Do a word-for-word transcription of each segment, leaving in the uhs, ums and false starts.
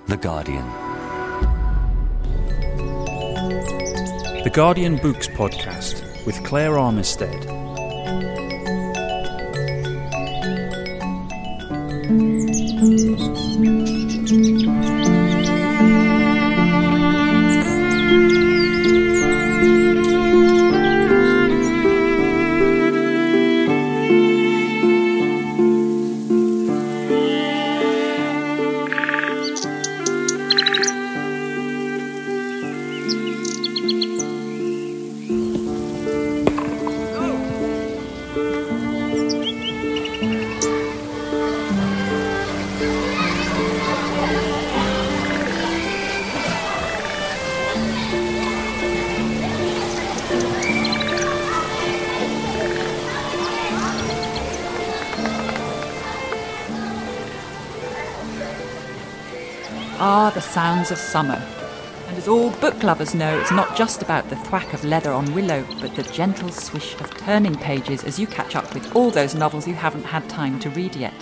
The Guardian. The Guardian Books Podcast with Claire Armistead. Ah, the sounds of summer. And as all book lovers know, it's not just about the thwack of leather on willow, but the gentle swish of turning pages as you catch up with all those novels you haven't had time to read yet.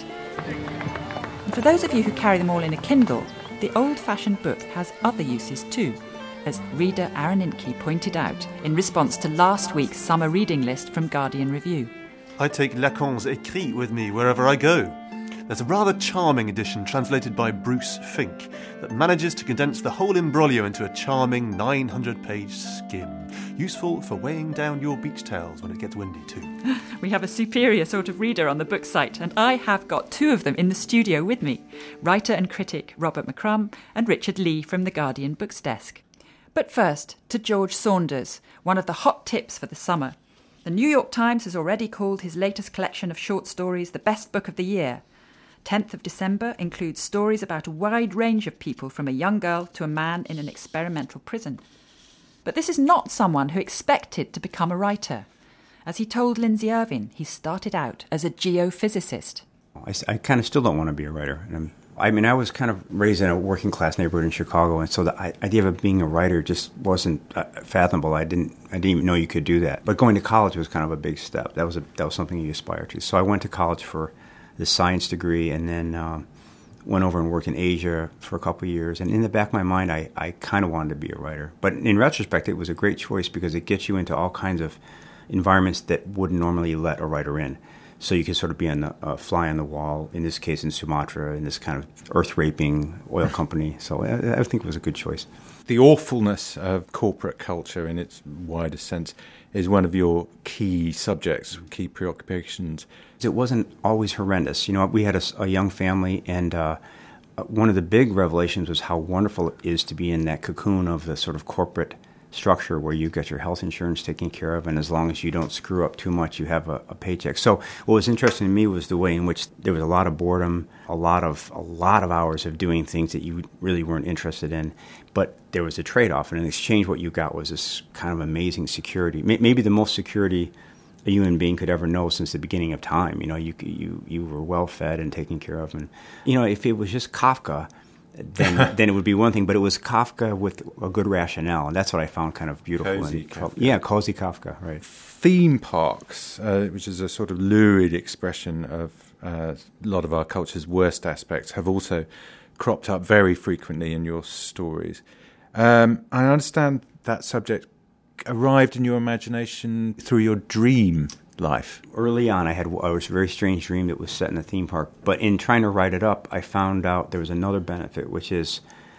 And for those of you who carry them all in a Kindle, the old-fashioned book has other uses too, as reader Aaron Intke pointed out in response to last week's summer reading list from Guardian Review. I take Lacan's Écrits with me wherever I go. There's a rather charming edition translated by Bruce Fink that manages to condense the whole imbroglio into a charming nine hundred page skim, useful for weighing down your beach towels when it gets windy too. We have a superior sort of reader on the book site, and I have got two of them in the studio with me, writer and critic Robert McCrum and Richard Lee from the Guardian Books Desk. But first, to George Saunders, one of the hot tips for the summer. The New York Times has already called his latest collection of short stories the best book of the year. tenth of December includes stories about a wide range of people, from a young girl to a man in an experimental prison. But this is not someone who expected to become a writer. As he told Lindsay Irving, he started out as a geophysicist. I, I kind of still don't want to be a writer. And I'm, I mean, I was kind of raised in a working class neighborhood in Chicago, and so the idea of being a writer just wasn't uh, fathomable. I didn't, I didn't even know you could do that. But going to college was kind of a big step. That was a, that was something you aspire to. So I went to college for the science degree, and then um, went over and worked in Asia for a couple of years. And in the back of my mind, I, I kind of wanted to be a writer. But in retrospect, it was a great choice because it gets you into all kinds of environments that wouldn't normally let a writer in. So you could sort of be on the uh, fly on the wall, in this case in Sumatra, in this kind of earth-raping oil company. So I, I think it was a good choice. The awfulness of corporate culture in its widest sense is one of your key subjects, key preoccupations. It wasn't always horrendous. You know, we had a, a young family, and uh, one of the big revelations was how wonderful it is to be in that cocoon of the sort of corporate structure where you get your health insurance taken care of, and as long as you don't screw up too much, you have a, a paycheck. So what was interesting to me was the way in which there was a lot of boredom, a lot of a lot of hours of doing things that you really weren't interested in, but there was a trade-off, and in exchange what you got was this kind of amazing security, maybe the most security a human being could ever know since the beginning of time. You know, you you you were well fed and taken care of, and you know, if it was just Kafka, then then it would be one thing, but it was Kafka with a good rationale, and that's what I found kind of beautiful. Cozy and, Kafka. Yeah, cozy Kafka, right. Theme parks, uh, which is a sort of lurid expression of uh, a lot of our culture's worst aspects, have also cropped up very frequently in your stories. Um, I understand that subject arrived in your imagination through your dream life. Early on, I had I was a very strange dream that was set in a theme park. But in trying to write it up, I found out there was another benefit, which is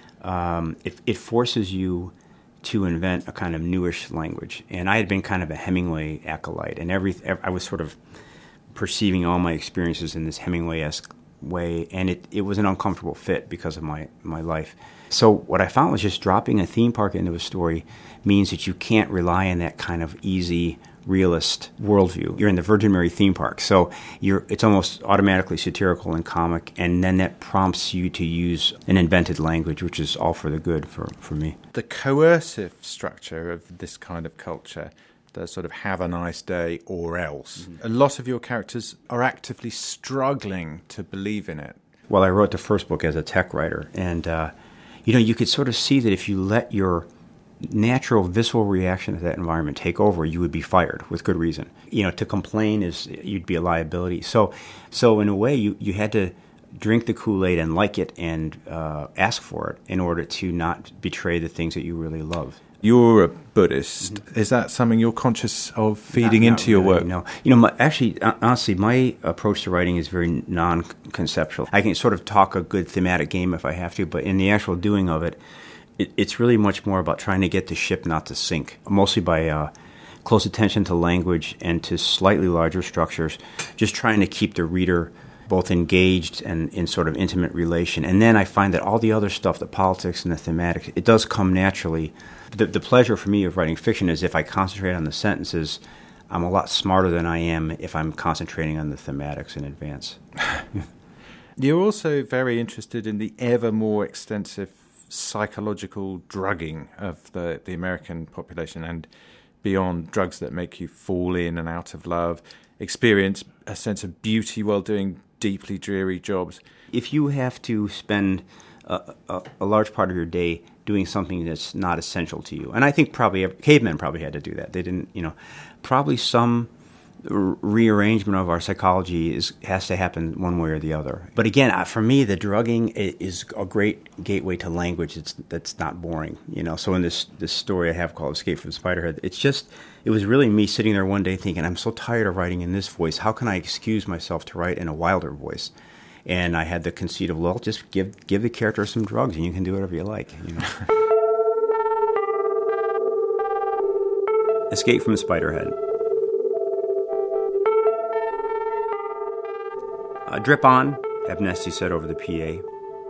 um, it, it forces you to invent a kind of newish language. And I had been kind of a Hemingway acolyte, and every I was sort of perceiving all my experiences in this Hemingway-esque way, and it, it was an uncomfortable fit because of my, my life. So what I found was just dropping a theme park into a story means that you can't rely on that kind of easy, realist worldview. You're in the Virgin Mary theme park, so you're it's almost automatically satirical and comic, and then that prompts you to use an invented language, which is all for the good for, for me. The coercive structure of this kind of culture, the sort of have a nice day or else, mm-hmm. a lot of your characters are actively struggling to believe in it. Well, I wrote the first book as a tech writer, and uh, you know, you could sort of see that if you let your natural visceral reaction to that environment take over, you would be fired with good reason. You know, to complain is, you'd be a liability. So, so in a way, you, you had to drink the Kool-Aid and like it and uh, ask for it in order to not betray the things that you really love. You're a Buddhist. Mm-hmm. Is that something you're conscious of feeding not, into not your really, work? No. You know, my, actually, honestly, my approach to writing is very non-conceptual. I can sort of talk a good thematic game if I have to, but in the actual doing of it, it it's really much more about trying to get the ship not to sink, mostly by uh, close attention to language and to slightly larger structures, just trying to keep the reader both engaged and in sort of intimate relation. And then I find that all the other stuff, the politics and the thematic, it does come naturally. The, the pleasure for me of writing fiction is if I concentrate on the sentences, I'm a lot smarter than I am if I'm concentrating on the thematics in advance. You're also very interested in the ever more extensive psychological drugging of the, the American population and beyond, drugs that make you fall in and out of love, experience a sense of beauty while doing deeply dreary jobs. If you have to spend a, a, a large part of your day doing something that's not essential to you, and I think probably every, cavemen probably had to do that. They didn't, you know, probably some r- rearrangement of our psychology is has to happen one way or the other. But again, for me, the drugging is a great gateway to language. It's that's not boring, you know. So in this this story I have called Escape from Spiderhead, it's just it was really me sitting there one day thinking, I'm so tired of writing in this voice. How can I excuse myself to write in a wilder voice? And I had the conceit of, well, just give give the character some drugs and you can do whatever you like, you know. Escape from Spiderhead. Uh, drip on, Abnesti said over the P A.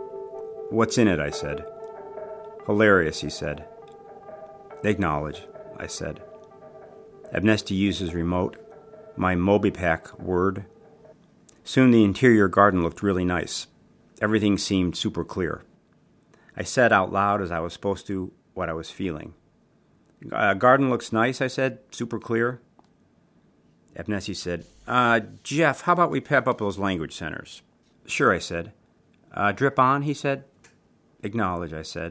What's in it, I said. Hilarious, he said. Acknowledge, I said. Abnesti used his remote, my MobiPack word. Soon the interior garden looked really nice. Everything seemed super clear. I said out loud, as I was supposed to, what I was feeling. Uh, garden looks nice, I said, super clear. Abnesti said, uh, Jeff, how about we pep up those language centers? Sure, I said. Uh, drip on, he said. Acknowledge, I said.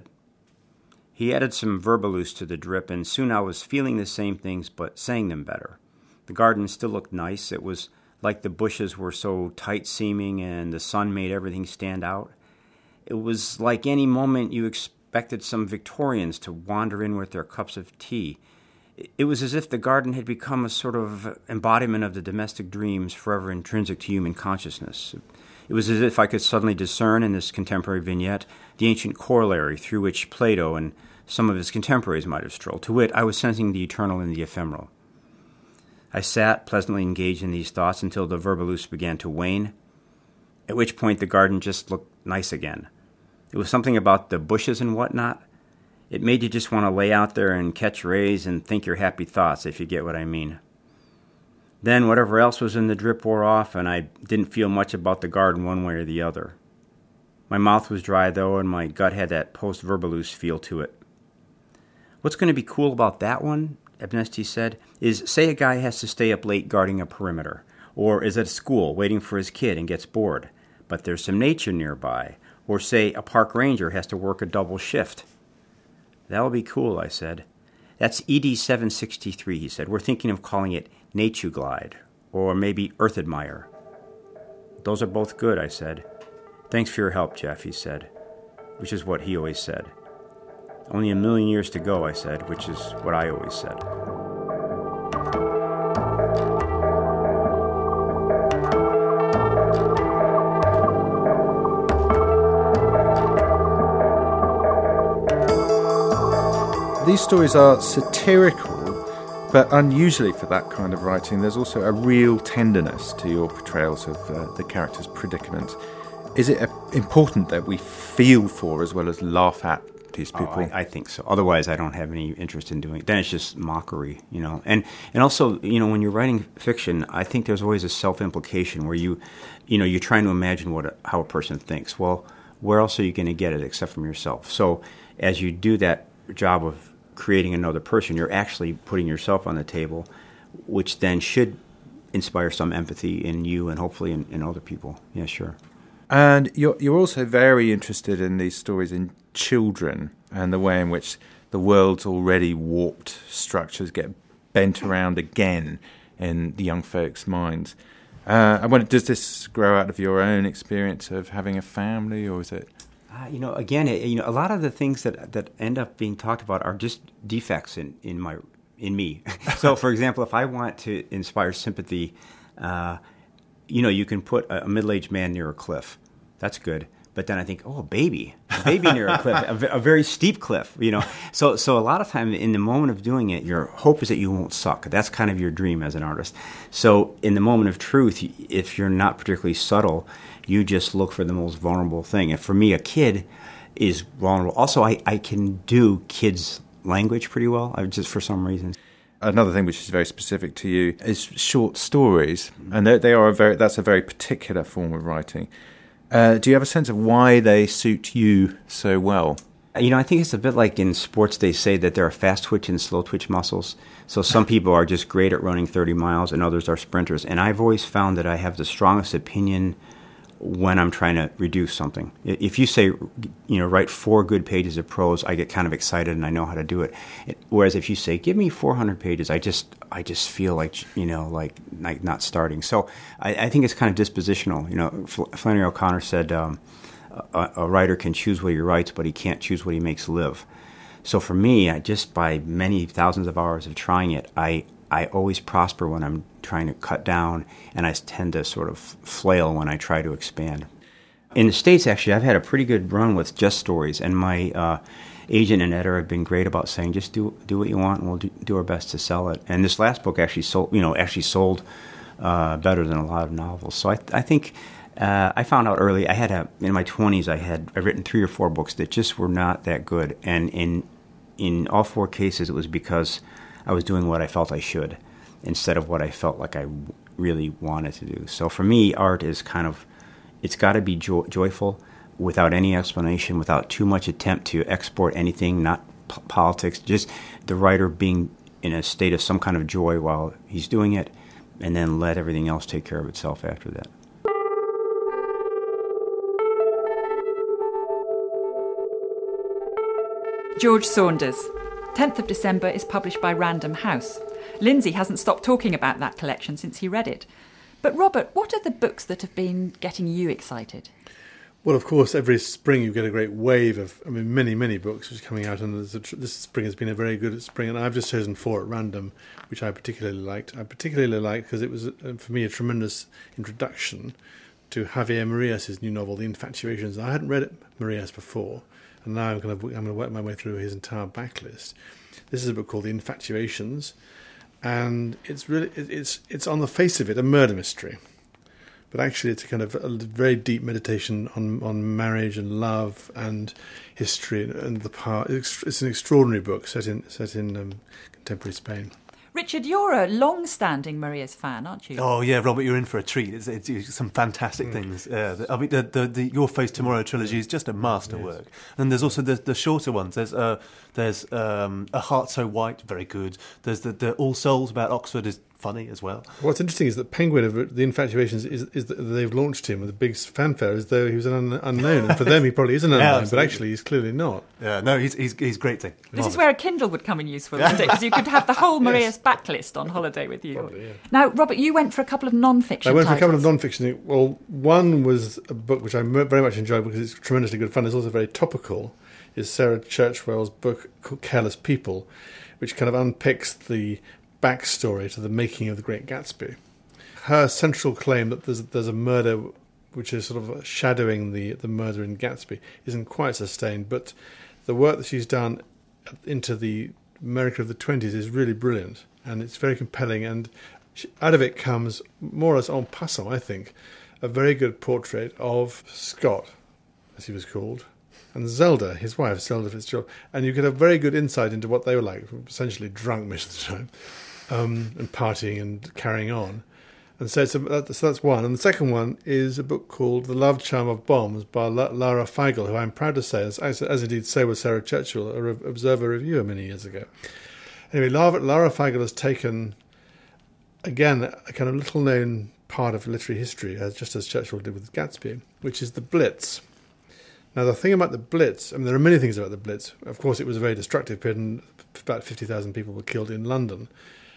He added some verbaluse to the drip, and soon I was feeling the same things, but saying them better. The garden still looked nice. It was like the bushes were so tight-seeming and the sun made everything stand out. It was like any moment you expected some Victorians to wander in with their cups of tea. It was as if the garden had become a sort of embodiment of the domestic dreams forever intrinsic to human consciousness. It was as if I could suddenly discern in this contemporary vignette the ancient corollary through which Plato and some of his contemporaries might have strolled. To wit, I was sensing the eternal in the ephemeral. I sat, pleasantly engaged in these thoughts, until the verbaluse began to wane, at which point the garden just looked nice again. It was something about the bushes and whatnot. It made you just want to lay out there and catch rays and think your happy thoughts, if you get what I mean. Then whatever else was in the drip wore off, and I didn't feel much about the garden one way or the other. My mouth was dry, though, and my gut had that post-verbaluse feel to it. What's going to be cool about that one, Abnesti said, is say a guy has to stay up late guarding a perimeter, or is at school waiting for his kid and gets bored, but there's some nature nearby, or say a park ranger has to work a double shift. That'll be cool, I said. That's E D seven sixty-three, he said. We're thinking of calling it Natuglide, or maybe Earth Admire. Those are both good, I said. Thanks for your help, Jeff, he said, which is what he always said. Only a million years to go, I said, which is what I always said. These stories are satirical, but unusually for that kind of writing, there's also a real tenderness to your portrayals of uh, the characters' predicaments. Is it uh, important that we feel for as well as laugh at these people? Oh, I, I think so. Otherwise, I don't have any interest in doing it. Then it's just mockery, you know. And and also, you know, when you're writing fiction, I think there's always a self-implication where you, you know, you're trying to imagine what a, how a person thinks. Well, where else are you going to get it except from yourself? So as you do that job of creating another person, you're actually putting yourself on the table, which then should inspire some empathy in you and hopefully in, in other people. Yeah, sure. And you're you're also very interested in these stories in children and the way in which the world's already warped structures get bent around again in the young folks' minds. Uh, I wonder, does this grow out of your own experience of having a family, or is it? Uh, you know, again, it, you know, a lot of the things that that end up being talked about are just defects in, in my in me. So, for example, if I want to inspire sympathy, uh, you know, you can put a, a middle-aged man near a cliff. That's good. But then I think, oh, a baby, a baby near a cliff, a, v- a very steep cliff, you know. So, so a lot of time in the moment of doing it, your hope is that you won't suck. That's kind of your dream as an artist. So, in the moment of truth, if you're not particularly subtle, you just look for the most vulnerable thing. And for me, a kid is vulnerable. Also, I, I can do kids' language pretty well, I just for some reason. Another thing which is very specific to you is short stories, and they, they are a very that's a very particular form of writing. Uh, do you have a sense of why they suit you so well? You know, I think it's a bit like in sports. They say that there are fast twitch and slow twitch muscles. So some people are just great at running thirty miles and others are sprinters. And I've always found that I have the strongest opinion when I'm trying to reduce something. If you say, you know, write four good pages of prose, I get kind of excited and I know how to do it. Whereas if you say, give me four hundred pages, I just I just feel like, you know, like, like not starting. So I, I think it's kind of dispositional. You know, Flannery O'Connor said um, a, a writer can choose what he writes, but he can't choose what he makes live. So for me, I just by many thousands of hours of trying it, I I always prosper when I'm trying to cut down, and I tend to sort of flail when I try to expand. In the States, actually, I've had a pretty good run with just stories, and my uh, agent and editor have been great about saying, just do do what you want, and we'll do, do our best to sell it. And this last book actually sold, you know, actually sold uh, better than a lot of novels. So I, I think uh, I found out early. I had a in my twenties, I had I'd written three or four books that just were not that good, and in in all four cases, it was because I was doing what I felt I should instead of what I felt like I really wanted to do. So for me, art is kind of, it's got to be jo- joyful without any explanation, without too much attempt to export anything, not p- politics, just the writer being in a state of some kind of joy while he's doing it, and then let everything else take care of itself after that. George Saunders. tenth of December is published by Random House. Lindsay hasn't stopped talking about that collection since he read it. But Robert, what are the books that have been getting you excited? Well, of course, every spring you get a great wave of, I mean, many, many books which are coming out, and there's a tr- this spring has been a very good spring, and I've just chosen four at random, which I particularly liked. I particularly liked because it was, uh, for me, a tremendous introduction to Javier Marias' new novel, The Infatuations. I hadn't read it, Marias before, and now I'm going to I'm going to work my way through his entire backlist. This is a book called The Infatuations, and it's really it's it's on the face of it a murder mystery, but actually it's a kind of a very deep meditation on, on marriage and love and history and, and the past. It's, it's an extraordinary book set in set in um, contemporary Spain. Richard, you're a long-standing Marias fan, aren't you? Oh yeah, Robert, you're in for a treat. It's, it's, it's some fantastic mm. things. Yeah, the, I mean, the, the the Your Face Tomorrow trilogy is just a masterwork. Yes. And there's also the the shorter ones. There's uh there's um, A Heart So White, very good. There's the, the All Souls about Oxford is funny as well. What's interesting is that Penguin of The Infatuations is, is that they've launched him with a big fanfare as though he was an un- unknown, and for them he probably is an unknown, yeah, but actually he's clearly not. Yeah, no, he's he's he's great thing. This Marvelous. Is where a Kindle would come in useful, wouldn't it? Because you could have the whole Marias yes. backlist on holiday with you. Probably, yeah. Now, Robert, you went for a couple of non-fiction. I went titles. for a couple of non-fiction. Well, one was a book which I very much enjoyed because it's tremendously good fun. It's also very topical. Is Sarah Churchwell's book called Careless People, which kind of unpicks the backstory to the making of The Great Gatsby. Her central claim that there's there's a murder which is sort of shadowing the, the murder in Gatsby isn't quite sustained, but the work that she's done into the America of the twenties is really brilliant, and it's very compelling, and she, out of it comes, more or less en passant, I think, a very good portrait of Scott, as he was called, and Zelda, his wife, Zelda Fitzgerald, and you get a very good insight into what they were like, essentially drunk most of the time, um, and partying and carrying on. And so, it's a, that, so that's one. And the second one is a book called The Love Charm of Bombs by La- Lara Feigl, who I'm proud to say, as, as, as indeed so was Sarah Churchwell, a Re- Observer reviewer many years ago. Anyway, Lara, Lara Feigl has taken, again, a kind of little-known part of literary history, as just as Churchwell did with Gatsby, which is the Blitz. Now, the thing about the Blitz, I mean, there are many things about the Blitz. Of course, it was a very destructive period, and about fifty thousand people were killed in London.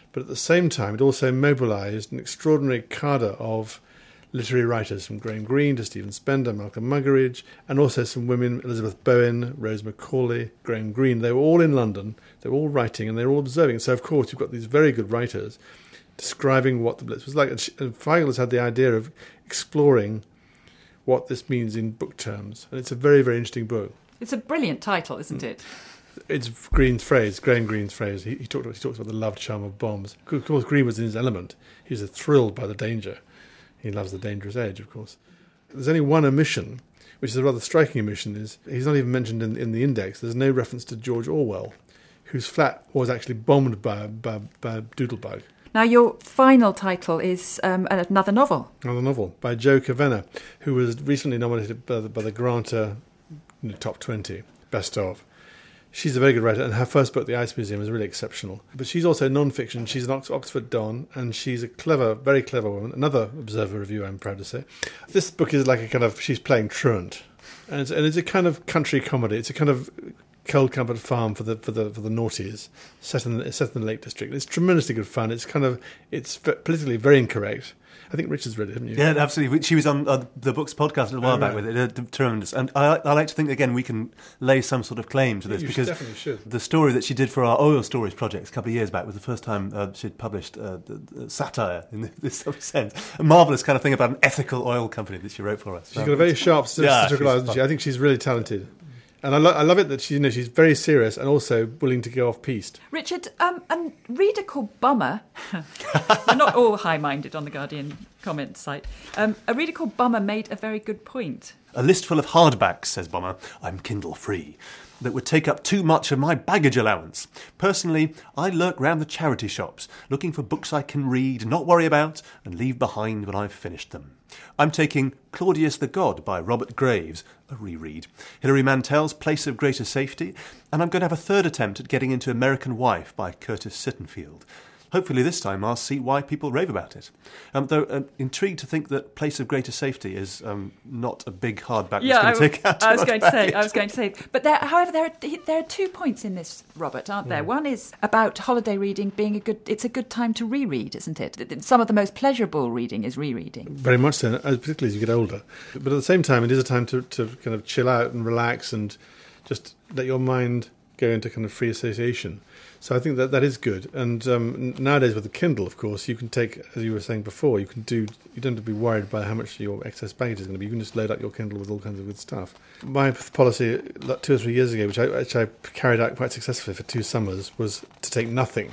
But at the same time, it also mobilised an extraordinary cadre of literary writers, from Graham Greene to Stephen Spender, Malcolm Muggeridge, and also some women, Elizabeth Bowen, Rose Macaulay, Graham Greene. They were all in London, they were all writing, and they were all observing. So, of course, you've got these very good writers describing what the Blitz was like. And Feigl has had the idea of exploring what this means in book terms. And it's a very, very interesting book. It's a brilliant title, isn't it? It's Greene's phrase, Graham Greene's phrase. He, he, talked, he talks about the love charm of bombs. Of course, Greene was in his element. He was thrilled by the danger. He loves the dangerous edge, of course. There's only one omission, which is a rather striking omission. Is he's not even mentioned in, in the index. There's no reference to George Orwell, whose flat was actually bombed by, by, by Doodlebug. Now, your final title is um, another novel. Another novel by Jo Kavanagh, who was recently nominated by the, by the Granta you know, Top twenty, Best Of. She's a very good writer, and her first book, The Ice Museum, is really exceptional. But she's also non-fiction. She's an Oxford Don, and she's a clever, very clever woman. Another Observer review, I'm proud to say. This book is like a kind of, she's playing truant. And it's, and it's a kind of country comedy. It's a kind of Cold Comfort Farm for the for the for the naughties, set in the, set in the Lake District. It's tremendously good fun. It's kind of, it's politically very incorrect. I think Richard's read it, haven't you? Yeah, absolutely. She was on uh, the Books podcast a little while oh, right. back with it. Uh, tremendous. And I, I like to think, again, we can lay some sort of claim to this, you because definitely should. The story that she did for our Oil Stories project a couple of years back was the first time uh, she'd published uh, satire in this sort of sense. A marvellous kind of thing about an ethical oil company that she wrote for us. She's got a very sharp satirical eye, hasn't she? I think she's really talented. And I, lo- I love it that she, you know, she's very serious and also willing to go off-piste. Richard, um, a reader called Bummer, we're not all high-minded on the Guardian comment site, um, a reader called Bummer made a very good point. A list full of hardbacks, says Bummer, I'm Kindle free, that would take up too much of my baggage allowance. Personally, I lurk round the charity shops, looking for books I can read, not worry about, and leave behind when I've finished them. I'm taking Claudius the God by Robert Graves, a reread, Hilary Mantel's Place of Greater Safety, and I'm going to have a third attempt at getting into American Wife by Curtis Sittenfield. Hopefully this time I'll see why people rave about it. Um, though I'm intrigued to think that Place of Greater Safety is um, not a big hardback yeah, that's going to take out I was going to say, baggage. I was going to say. But there, however, there are, there are two points in this, Robert, aren't there? Mm. One is about holiday reading being a good, it's a good time to reread, isn't it? Some of the most pleasurable reading is rereading. Very much so, particularly as you get older. But at the same time, it is a time to, to kind of chill out and relax and just let your mind go into kind of free association. So I think that that is good. And um, nowadays with the Kindle, of course, you can take, as you were saying before, you can do. You don't have to be worried by how much your excess baggage is going to be. You can just load up your Kindle with all kinds of good stuff. My policy two or three years ago, which I, which I carried out quite successfully for two summers, was to take nothing.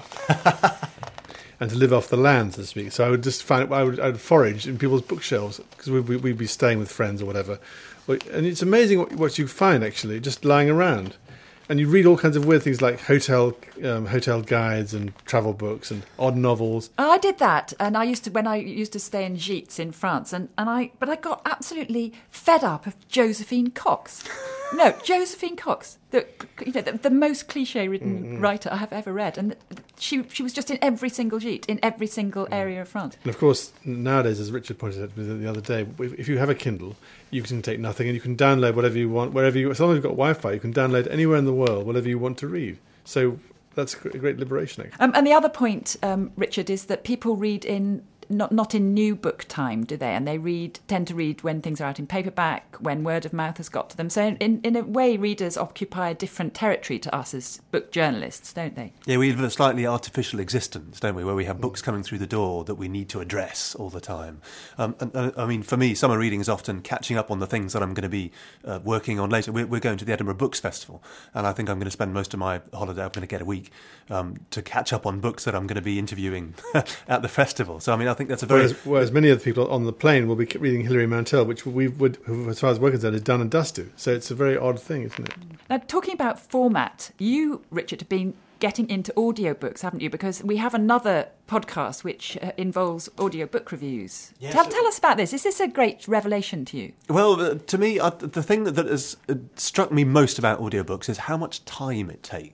And to live off the land, so to speak. So I would just find, I would, I would forage in people's bookshelves, because we'd, we'd be staying with friends or whatever. And it's amazing what, what you find, actually, just lying around. And you read all kinds of weird things like hotel um, hotel guides and travel books and odd novels. I did that, and I used to when I used to stay in Gîtes in France, and, and I but I got absolutely fed up of Josephine Cox. No, Josephine Cox, the you know the, the most cliche-ridden mm-hmm. writer I have ever read, and she she was just in every single Gîte in every single area of France. And of course, nowadays, as Richard pointed out to me the other day, if you have a Kindle, you can take nothing, and you can download whatever you want wherever you. As long as you've got Wi-Fi, you can download anywhere in the world whatever you want to read. So that's a great liberation. Actually. Um, and the other point, um, Richard, is that people read in. Not not in new book time, do they? And they read tend to read when things are out in paperback, when word of mouth has got to them. So in, in a way, readers occupy a different territory to us as book journalists, don't they? Yeah, we live a slightly artificial existence, don't we, where we have books coming through the door that we need to address all the time. Um, and, uh, I mean, for me, summer reading is often catching up on the things that I'm going to be uh, working on later. We're, we're going to the Edinburgh Books Festival, and I think I'm going to spend most of my holiday, I'm going to get a week, um, to catch up on books that I'm going to be interviewing at the festival. So, I mean, I think that's a very... Whereas, whereas many of the people on the plane will be reading Hilary Mantel, which we would, as far as we're concerned, is done and dusted. So it's a very odd thing, isn't it? Now, talking about format, you, Richard, have been getting into audiobooks, haven't you? Because we have another podcast which uh, involves audiobook reviews. Yes. Tell, tell us about this. Is this a great revelation to you? Well, uh, to me, uh, the thing that, that has uh, struck me most about audiobooks is how much time it takes.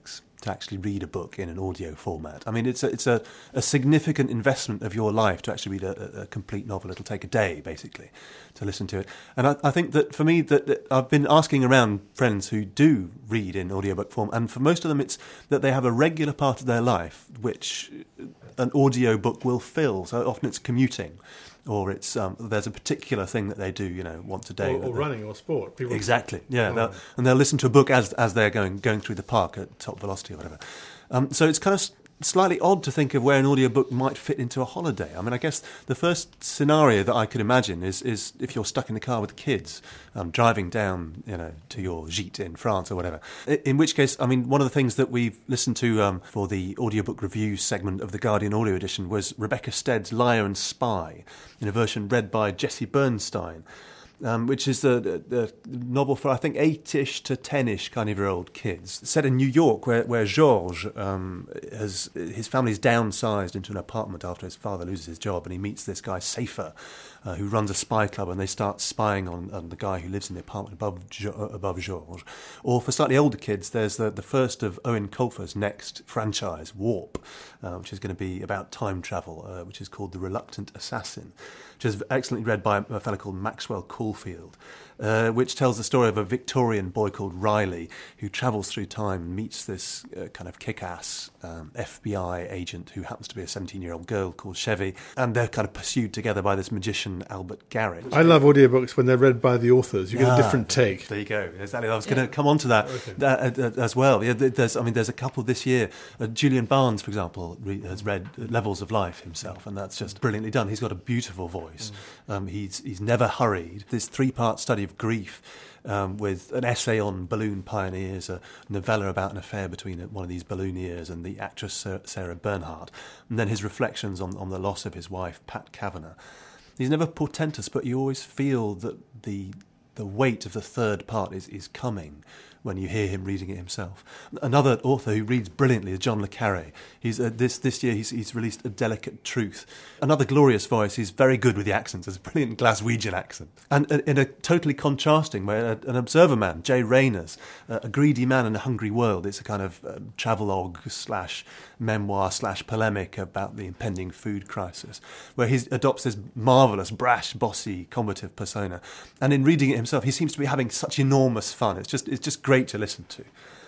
to actually read a book in an audio format. I mean, it's a, it's a, a significant investment of your life to actually read a, a complete novel. It'll take a day, basically, to listen to it. And I, I think that for me, that, that I've been asking around friends who do read in audiobook form, and for most of them it's that they have a regular part of their life which an audiobook will fill. So often it's commuting, or it's um, there's a particular thing that they do, you know, once a day. Or, or running or sport. People exactly, yeah. Oh. They'll, and they'll listen to a book as as they're going going through the park at top velocity or whatever. Um, so it's kind of slightly odd to think of where an audiobook might fit into a holiday. I mean, I guess the first scenario that I could imagine is is if you're stuck in the car with kids, um, driving down, you know, to your gîte in France or whatever. In which case, I mean, one of the things that we've listened to um, for the audiobook review segment of the Guardian audio edition was Rebecca Stead's Liar and Spy, in a version read by Jesse Bernstein. Um, which is the, the, the novel for, I think, eight-ish to ten-ish kind of year old kids. Set in New York, where, where Georges, um, has, his family's downsized into an apartment after his father loses his job, and he meets this guy, Safer, uh, who runs a spy club, and they start spying on, on the guy who lives in the apartment above, above Georges. Or for slightly older kids, there's the, the first of Owen Colfer's next franchise, Warp, uh, which is going to be about time travel, uh, which is called The Reluctant Assassin, which is excellently read by a fellow called Maxwell Caulfield, uh, which tells the story of a Victorian boy called Riley who travels through time and meets this uh, kind of kick-ass um, F B I agent who happens to be a seventeen-year-old girl called Chevy, and they're kind of pursued together by this magician, Albert Garrett. I love audiobooks when they're read by the authors. You get ah, a different take. There you go. Exactly. I was going to come on to that, okay. that uh, as well. Yeah, there's, I mean, there's a couple this year. Uh, Julian Barnes, for example, re- has read Levels of Life himself, and that's just brilliantly done. He's got a beautiful voice. Mm. Um, he's he's never hurried. This three-part study of grief, um, with an essay on balloon pioneers, a novella about an affair between one of these ballooneers and the actress Sarah Bernhardt, and then his reflections on, on the loss of his wife, Pat Kavanagh. He's never portentous, but you always feel that the the weight of the third part is, is coming when you hear him reading it himself. Another author who reads brilliantly is John le Carré. He's uh, this this year he's, he's released A Delicate Truth. Another glorious voice. He's very good with the accents. There's a brilliant Glaswegian accent. And uh, in a totally contrasting way, uh, an observer man, Jay Rayner's uh, A Greedy Man in a Hungry World. It's a kind of uh, travelogue slash memoir slash polemic about the impending food crisis, where he adopts this marvellous, brash, bossy, combative persona. And in reading it himself, he seems to be having such enormous fun. It's just it's just great to listen to.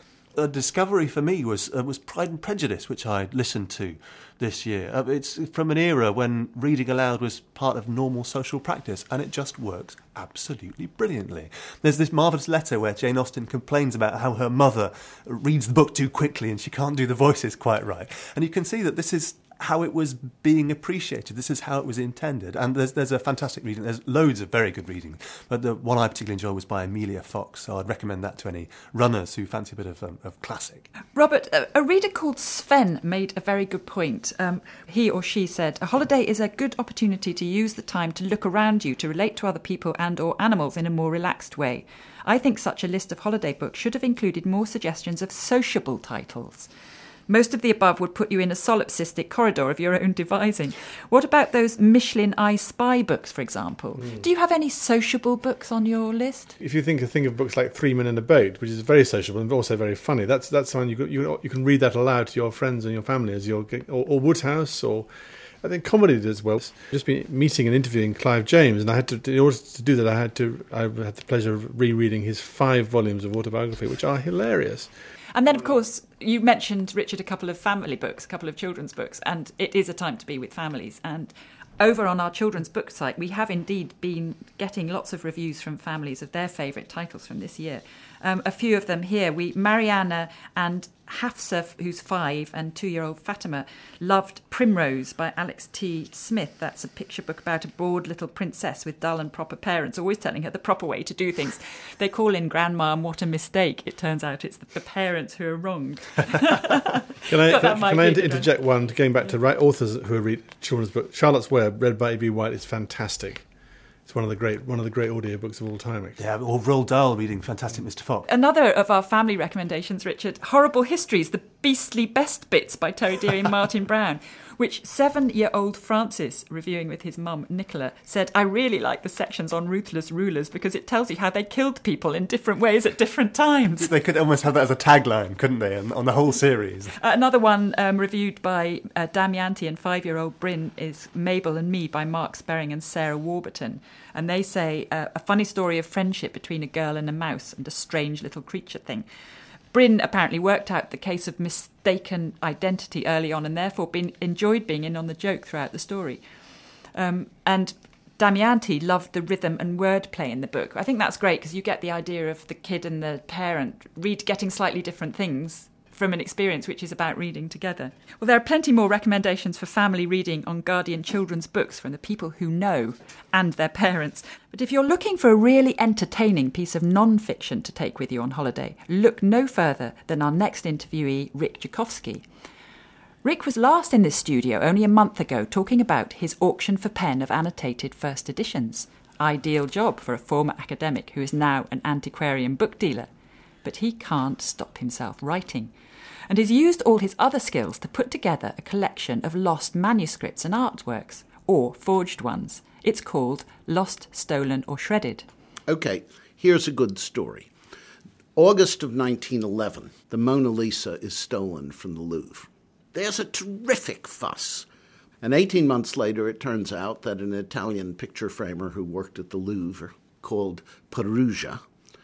A discovery for me was uh, was Pride and Prejudice, which I listened to this year. Uh, it's from an era when reading aloud was part of normal social practice, and it just works absolutely brilliantly. There's this marvellous letter where Jane Austen complains about how her mother reads the book too quickly and she can't do the voices quite right. And you can see that this is how it was being appreciated. This is how it was intended. And there's there's a fantastic reading. There's loads of very good reading. But the one I particularly enjoyed was by Amelia Fox, so I'd recommend that to any runners who fancy a bit of, um, of classic. Robert, a, a reader called Sven made a very good point. Um, he or she said, a holiday is a good opportunity to use the time to look around you, to relate to other people and or animals in a more relaxed way. I think such a list of holiday books should have included more suggestions of sociable titles. Most of the above would put you in a solipsistic corridor of your own devising. What about those Michelin I Spy books, for example? Mm. Do you have any sociable books on your list? If you think of, think of books like Three Men in a Boat, which is very sociable and also very funny, that's that's something you you you can read that aloud to your friends and your family as you're or, or Woodhouse, or I think comedy does well. I've just been meeting and interviewing Clive James, and I had to in order to do that I had to I had the pleasure of rereading his five volumes of autobiography, which are hilarious. And then, of course, you mentioned, Richard, a couple of family books, a couple of children's books, and it is a time to be with families. And over on our children's book site, we have indeed been getting lots of reviews from families of their favourite titles from this year. Um, a few of them here. We Mariana and Hafsa, who's five, and two-year-old Fatima loved Primrose by Alex T. Smith. That's a picture book about a bored little princess with dull and proper parents, always telling her the proper way to do things. They call in Grandma, and what a mistake. It turns out it's the, the parents who are wrong. Can I, can, can I interject one, going back to right authors who read children's books? Charlotte's Web, read by E B White, is fantastic. It's one of the great one of the great audiobooks of all time, actually. Yeah, or Roald Dahl reading Fantastic Mister Fox. Another of our family recommendations, Richard, Horrible Histories, The Beastly Best Bits by Terry Deary and Martin Brown, which seven-year-old Francis, reviewing with his mum, Nicola, said, I really like the sections on ruthless rulers because it tells you how they killed people in different ways at different times. They could almost have that as a tagline, couldn't they, on, on the whole series? Uh, another one um, reviewed by uh, Damianti and five-year-old Bryn is Mabel and Me by Mark Sperring and Sarah Warburton. And they say uh, a funny story of friendship between a girl and a mouse and a strange little creature thing. Bryn apparently worked out the case of mistaken identity early on and therefore been, enjoyed being in on the joke throughout the story. Um, and Damianti loved the rhythm and wordplay in the book. I think that's great because you get the idea of the kid and the parent read getting slightly different things from an experience which is about reading together. Well, there are plenty more recommendations for family reading on Guardian children's books from the people who know and their parents. But if you're looking for a really entertaining piece of non-fiction to take with you on holiday, look no further than our next interviewee, Rick Jakovsky. Rick was last in this studio only a month ago talking about his auction for pen of annotated first editions. Ideal job for a former academic who is now an antiquarian book dealer. But he can't stop himself writing, and has used all his other skills to put together a collection of lost manuscripts and artworks, or forged ones. It's called Lost, Stolen or Shredded. Okay, here's a good story. August of nineteen eleven, the Mona Lisa is stolen from the Louvre. There's a terrific fuss. And eighteen months later, it turns out that an Italian picture framer who worked at the Louvre, called Perugia,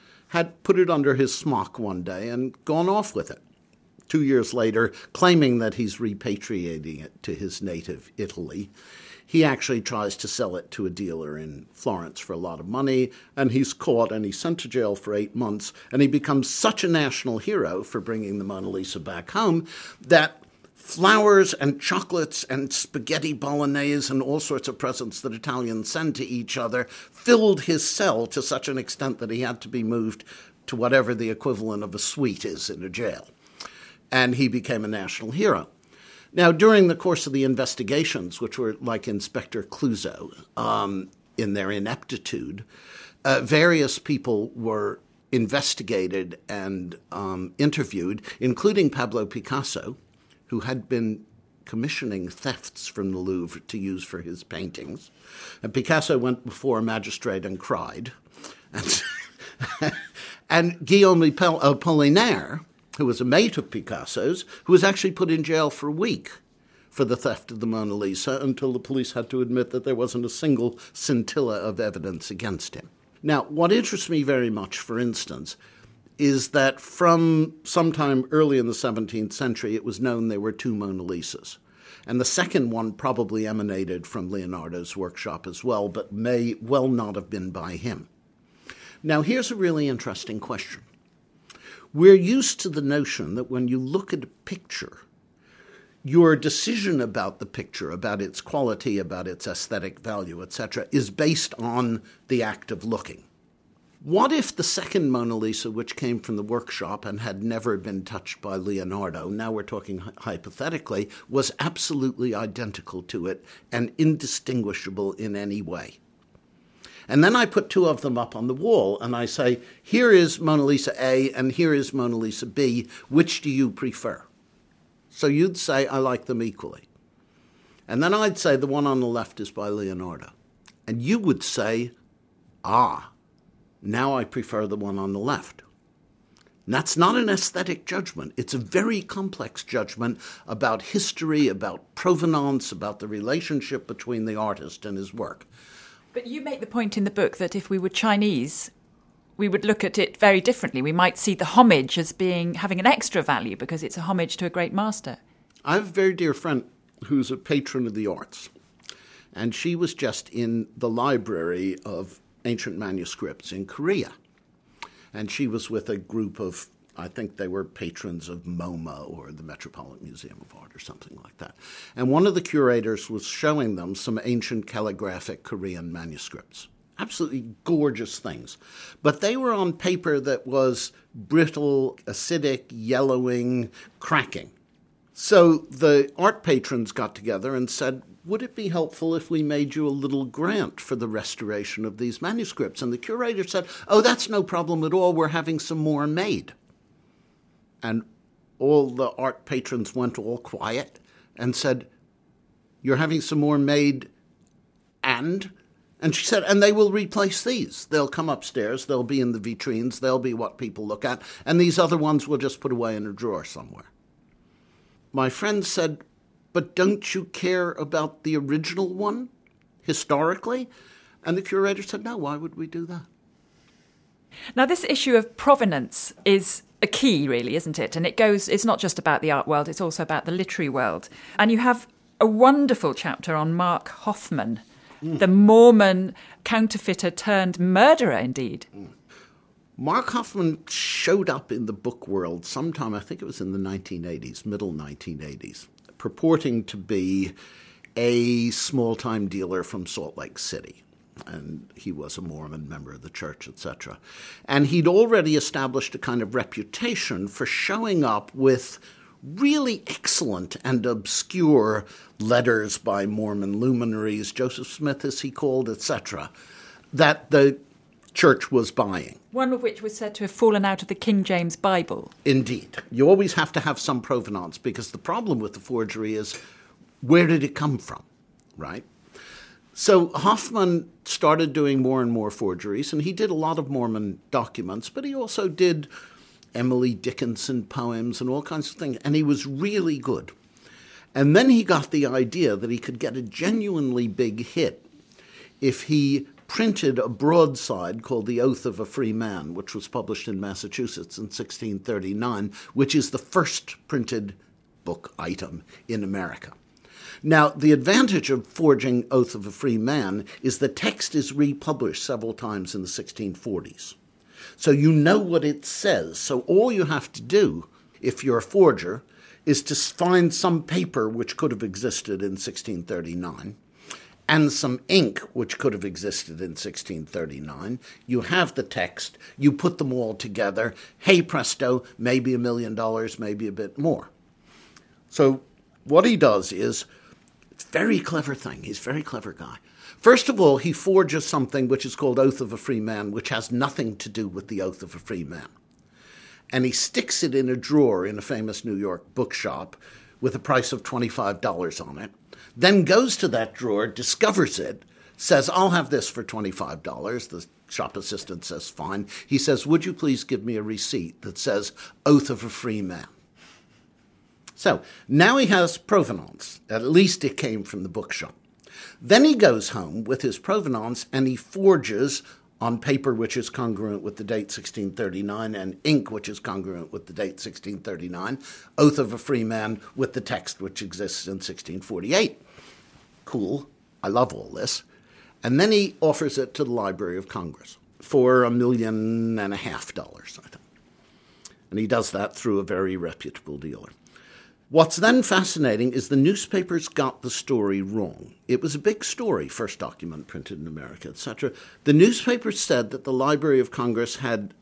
had put it under his smock one day and gone off with it. Two years later, claiming that he's repatriating it to his native Italy, he actually tries to sell it to a dealer in Florence for a lot of money, and he's caught and he's sent to jail for eight months, and he becomes such a national hero for bringing the Mona Lisa back home that flowers and chocolates and spaghetti bolognese and all sorts of presents that Italians send to each other filled his cell to such an extent that he had to be moved to whatever the equivalent of a suite is in a jail. And he became a national hero. Now, during the course of the investigations, which were like Inspector Clouseau um, in their ineptitude, uh, various people were investigated and um, interviewed, including Pablo Picasso, who had been commissioning thefts from the Louvre to use for his paintings. And Picasso went before a magistrate and cried. And, and Guillaume Apollinaire, who was a mate of Picasso's, who was actually put in jail for a week for the theft of the Mona Lisa until the police had to admit that there wasn't a single scintilla of evidence against him. Now, what interests me very much, for instance, is that from sometime early in the seventeenth century, it was known there were two Mona Lisas. And the second one probably emanated from Leonardo's workshop as well, but may well not have been by him. Now, here's a really interesting question. We're used to the notion that when you look at a picture, your decision about the picture, about its quality, about its aesthetic value, et cetera, is based on the act of looking. What if the second Mona Lisa, which came from the workshop and had never been touched by Leonardo, now we're talking hypothetically, was absolutely identical to it and indistinguishable in any way? And then I put two of them up on the wall and I say, here is Mona Lisa A and here is Mona Lisa B. Which do you prefer? So you'd say, I like them equally. And then I'd say the one on the left is by Leonardo. And you would say, ah, now I prefer the one on the left. And that's not an aesthetic judgment. It's a very complex judgment about history, about provenance, about the relationship between the artist and his work. But you make the point in the book that if we were Chinese, we would look at it very differently. We might see the homage as being having an extra value because it's a homage to a great master. I have a very dear friend who's a patron of the arts, and she was just in the library of ancient manuscripts in Korea. And she was with a group of, I think they were patrons of MoMA or the Metropolitan Museum of Art or something like that. And one of the curators was showing them some ancient calligraphic Korean manuscripts. Absolutely gorgeous things. But they were on paper that was brittle, acidic, yellowing, cracking. So the art patrons got together and said, would it be helpful if we made you a little grant for the restoration of these manuscripts? And the curator said, oh, that's no problem at all. We're having some more made. And all the art patrons went all quiet and said, You're having some more made and... And she said, and they will replace these. They'll come upstairs, they'll be in the vitrines, they'll be what people look at, and these other ones we'll just put away in a drawer somewhere. My friend said, but don't you care about the original one, historically? And the curator said, no, why would we do that? Now, this issue of provenance is a key, really, isn't it? And it goes, it's not just about the art world, it's also about the literary world. And you have a wonderful chapter on Mark Hoffman, mm. the Mormon counterfeiter turned murderer, indeed. Mm. Mark Hoffman showed up in the book world sometime, I think it was in the nineteen eighties, middle nineteen eighties, purporting to be a small-time dealer from Salt Lake City. And he was a Mormon member of the church, et cetera. And he'd already established a kind of reputation for showing up with really excellent and obscure letters by Mormon luminaries, Joseph Smith, as he called, et cetera, that the church was buying. One of which was said to have fallen out of the King James Bible. Indeed. You always have to have some provenance, because the problem with the forgery is, where did it come from, right? So Hoffman started doing more and more forgeries, and he did a lot of Mormon documents, but he also did Emily Dickinson poems and all kinds of things, and he was really good. And then he got the idea that he could get a genuinely big hit if he printed a broadside called The Oath of a Free Man, which was published in Massachusetts in sixteen thirty-nine, which is the first printed book item in America. Now, the advantage of forging Oath of a Free Man is the text is republished several times in the sixteen forties. So you know what it says. So all you have to do, if you're a forger, is to find some paper which could have existed in sixteen thirty-nine, and some ink which could have existed in sixteen thirty-nine. You have the text, you put them all together, hey presto, maybe a million dollars, maybe a bit more. So what he does is, it's a very clever thing, he's a very clever guy. First of all, he forges something which is called Oath of a Free Man, which has nothing to do with the Oath of a Free Man. And he sticks it in a drawer in a famous New York bookshop with a price of twenty-five dollars on it, then goes to that drawer, discovers it, says, I'll have this for twenty-five dollars. The shop assistant says, fine. He says, would you please give me a receipt that says Oath of a Free Man? So now he has provenance. At least it came from the bookshop. Then he goes home with his provenance and he forges on paper which is congruent with the date sixteen thirty-nine and ink which is congruent with the date sixteen thirty-nine, Oath of a Free Man with the text which exists in sixteen forty-eight. Cool. I love all this. And then he offers it to the Library of Congress for a million and a half dollars, I think. And he does that through a very reputable dealer. What's then fascinating is the newspapers got the story wrong. It was a big story, first document printed in America, et cetera. The newspapers said that the Library of Congress had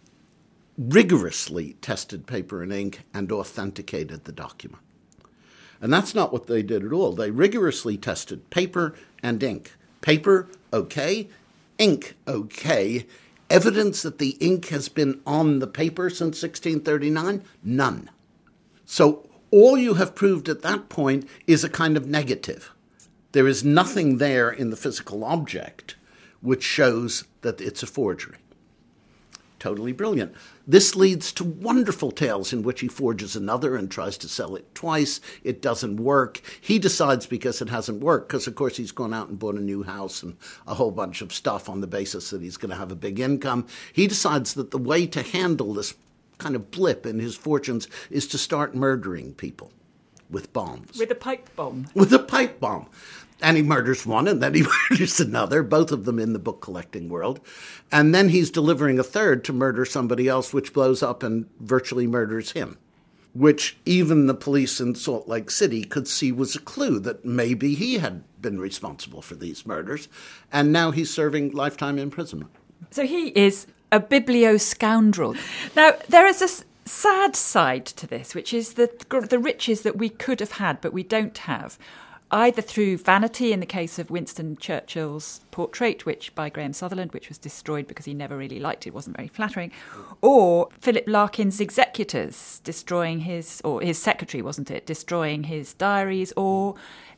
rigorously tested paper and ink and authenticated the document. And that's not what they did at all. They rigorously tested paper and ink. Paper, okay. Ink, okay. Evidence that the ink has been on the paper since sixteen thirty-nine? None. So all you have proved at that point is a kind of negative. There is nothing there in the physical object which shows that it's a forgery. Totally brilliant. This leads to wonderful tales in which he forges another and tries to sell it twice. It doesn't work. He decides because it hasn't worked, because of course he's gone out and bought a new house and a whole bunch of stuff on the basis that he's going to have a big income. He decides that the way to handle this kind of blip in his fortunes is to start murdering people with bombs. With a pipe bomb. With a pipe bomb. And he murders one, and then he murders another, both of them in the book collecting world. And then he's delivering a third to murder somebody else, which blows up and virtually murders him, which even the police in Salt Lake City could see was a clue that maybe he had been responsible for these murders. And now he's serving lifetime imprisonment. So he is a biblio-scoundrel. Now, there is a s- sad side to this, which is the, the riches that we could have had, but we don't have, either through vanity in the case of Winston Churchill's portrait, which by Graham Sutherland, which was destroyed because he never really liked it, wasn't very flattering, or Philip Larkin's executors destroying his, or his secretary, wasn't it, destroying his diaries, or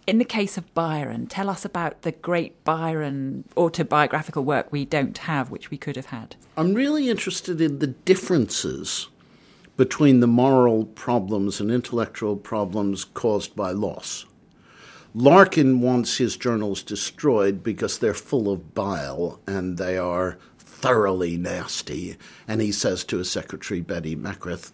In the case of Byron, tell us about the great Byron autobiographical work we don't have, which we could have had. I'm really interested in the differences between the moral problems and intellectual problems caused by loss. Larkin wants his journals destroyed because they're full of bile and they are thoroughly nasty. And he says to his secretary, Betty Macrith,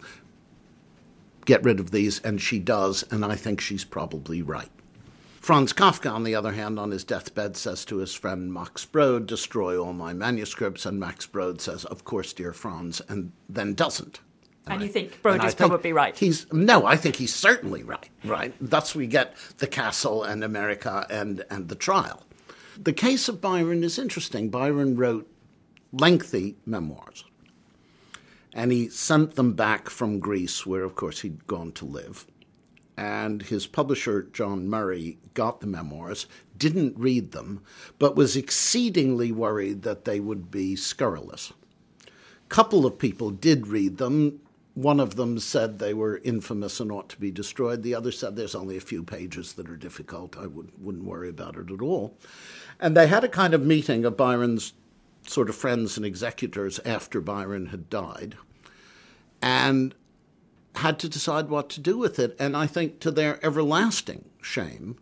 get rid of these, and she does, and I think she's probably right. Franz Kafka, on the other hand, on his deathbed, says to his friend Max Brod, destroy all my manuscripts, and Max Brod says, of course, dear Franz, and then doesn't. And, and I, you think Brod is probably right? He's No, I think he's certainly right, right? Thus we get The Castle and America and, and the trial. The case of Byron is interesting. Byron wrote lengthy memoirs, and he sent them back from Greece, where, of course, he'd gone to live. And his publisher, John Murray, got the memoirs, didn't read them, but was exceedingly worried that they would be scurrilous. A couple of people did read them. One of them said they were infamous and ought to be destroyed. The other said there's only a few pages that are difficult. I would, wouldn't worry about it at all. And they had a kind of meeting of Byron's sort of friends and executors after Byron had died, and had to decide what to do with it, and I think to their everlasting shame,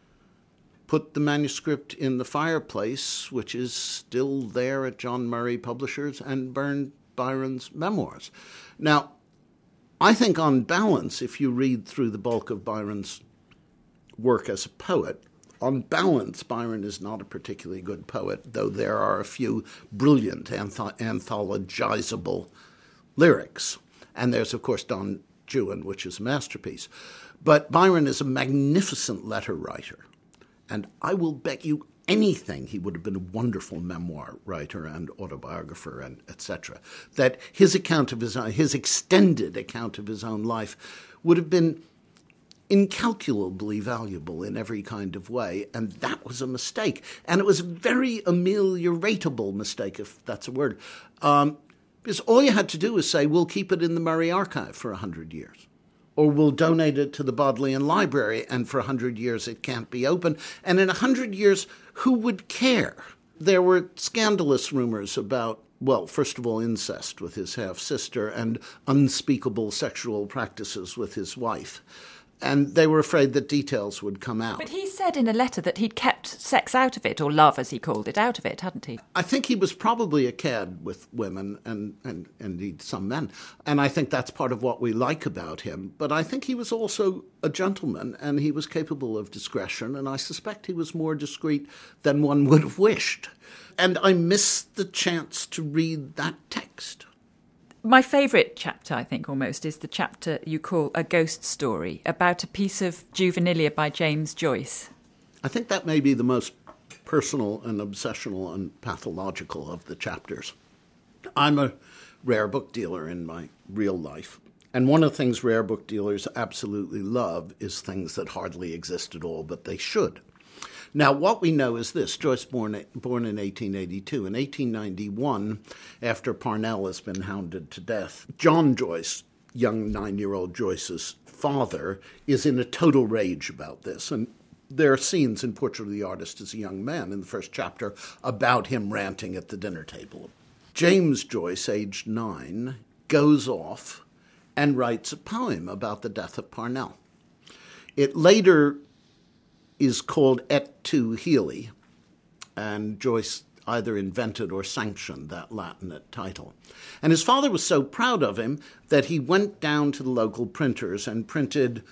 put the manuscript in the fireplace, which is still there at John Murray Publishers, and burned Byron's memoirs. Now, I think on balance, if you read through the bulk of Byron's work as a poet, on balance, Byron is not a particularly good poet, though there are a few brilliant anth- anthologizable lyrics. And there's, of course, Don Juan, which is a masterpiece. But Byron is a magnificent letter writer. And I will bet you anything he would have been a wonderful memoir writer and autobiographer and et cetera. That his account of his own, his extended account of his own life would have been incalculably valuable in every kind of way, and that was a mistake. And it was a very amelioratable mistake, if that's a word. Um, Because all you had to do was say, we'll keep it in the Murray Archive for one hundred years. Or we'll donate it to the Bodleian Library, and for one hundred years it can't be open. And in one hundred years, who would care? There were scandalous rumors about, well, first of all, incest with his half-sister and unspeakable sexual practices with his wife. And they were afraid that details would come out. But he said in a letter that he'd kept sex out of it, or love, as he called it, out of it, hadn't he? I think he was probably a cad with women and, and, and indeed some men. And I think that's part of what we like about him. But I think he was also a gentleman, and he was capable of discretion, and I suspect he was more discreet than one would have wished. And I missed the chance to read that text. My favourite chapter, I think, almost, is the chapter you call A Ghost Story, about a piece of juvenilia by James Joyce. I think that may be the most personal and obsessional and pathological of the chapters. I'm a rare book dealer in my real life, and one of the things rare book dealers absolutely love is things that hardly exist at all, but they should. Now, what we know is this. Joyce born born in eighteen eighty-two. In eighteen ninety-one, after Parnell has been hounded to death, John Joyce, young nine-year-old Joyce's father, is in a total rage about this. And there are scenes in Portrait of the Artist as a young man in the first chapter about him ranting at the dinner table. James Joyce, aged nine, goes off and writes a poem about the death of Parnell. It later is called Et tu, Healy, and Joyce either invented or sanctioned that Latinate title. And his father was so proud of him that he went down to the local printers and printed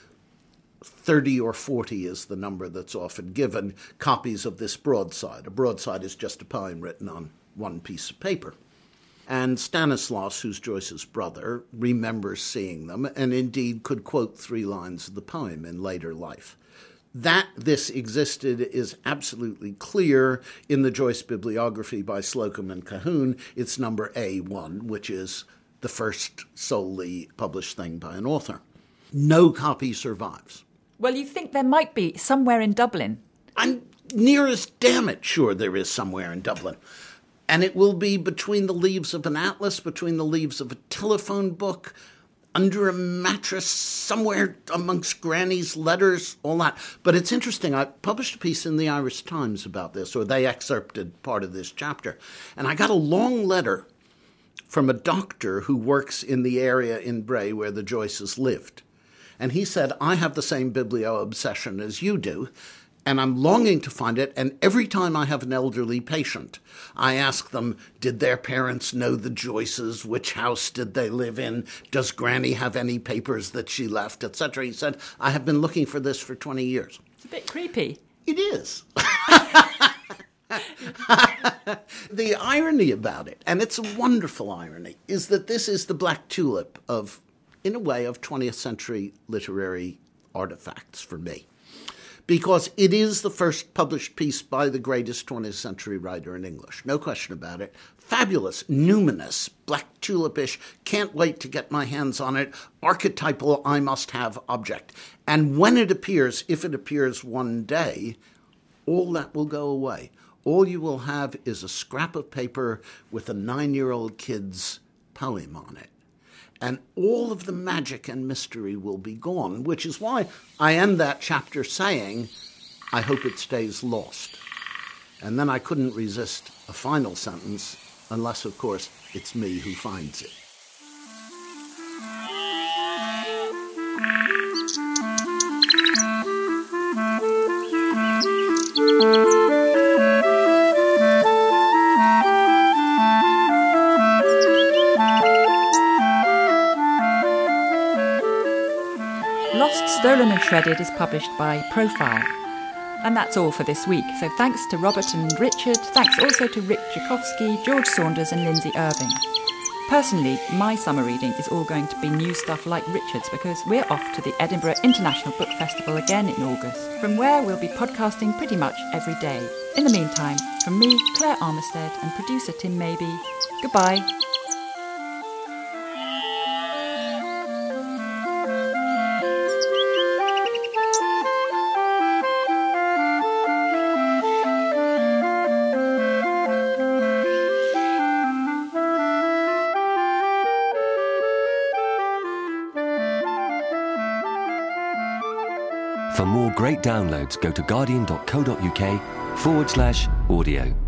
thirty or forty is the number that's often given, copies of this broadside. A broadside is just a poem written on one piece of paper. And Stanislaus, who's Joyce's brother, remembers seeing them and indeed could quote three lines of the poem in later life. That this existed is absolutely clear in the Joyce bibliography by Slocum and Cahoon. It's number A one, which is the first solely published thing by an author. No copy survives. Well, you think there might be somewhere in Dublin? I'm near as damn it sure there is somewhere in Dublin. And it will be between the leaves of an atlas, between the leaves of a telephone book. under a mattress somewhere amongst Granny's letters, all that. But it's interesting. I published a piece in the Irish Times about this, or they excerpted part of this chapter. And I got a long letter from a doctor who works in the area in Bray where the Joyces lived. And he said, I have the same biblio-obsession as you do, and I'm longing to find it. And every time I have an elderly patient, I ask them, did their parents know the Joyces? Which house did they live in? Does Granny have any papers that she left, et cetera? He said, I have been looking for this for twenty years. It's a bit creepy. It is. The irony about it, and it's a wonderful irony, is that this is the black tulip of, in a way, of twentieth century literary artifacts for me. Because it is the first published piece by the greatest twentieth century writer in English. No question about it. Fabulous, numinous, black tulipish, can't wait to get my hands on it, archetypal I must have object. And when it appears, if it appears one day, all that will go away. All you will have is a scrap of paper with a nine-year-old kid's poem on it. And all of the magic and mystery will be gone, which is why I end that chapter saying, I hope it stays lost. And then I couldn't resist a final sentence, unless, of course, it's me who finds it. Lost, Stolen and Shredded is published by Profile. And that's all for this week. So thanks to Robert and Richard. Thanks also to Rick Jakovsky, George Saunders and Lindsay Irving. Personally, my summer reading is all going to be new stuff like Richard's because we're off to the Edinburgh International Book Festival again in August, from where we'll be podcasting pretty much every day. In the meantime, from me, Claire Armistead, and producer Tim Maybe, goodbye. For more great downloads, go to guardian.co.uk forward slash audio.